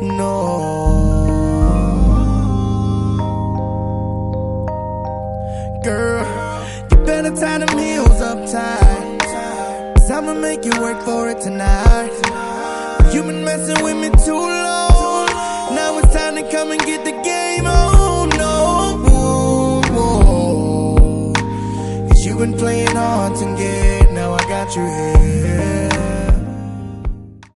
No. Girl, you better tie them heels up tight, 'cause I'ma make you work for it tonight. You've been messing with me too long. Now it's time to come and get the game on. No, 'cause you've been playing hard to get. Now I got you here.